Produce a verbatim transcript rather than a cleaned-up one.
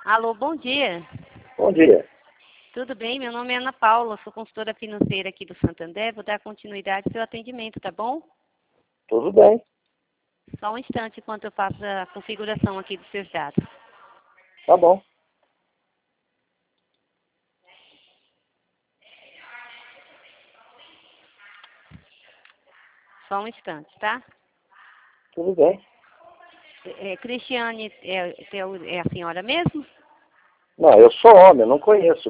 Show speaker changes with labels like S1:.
S1: Alô, bom dia.
S2: Bom dia.
S1: Tudo bem? Meu nome é Ana Paula, sou consultora financeira aqui do Santander. Vou dar continuidade ao seu atendimento, tá bom?
S2: Tudo bem.
S1: Só um instante enquanto eu faço a configuração aqui dos seus dados.
S2: Tá bom.
S1: Só um instante, tá?
S2: Tudo bem.
S1: É, Cristiane é, é a senhora mesmo?
S2: Não, eu sou homem, eu não conheço.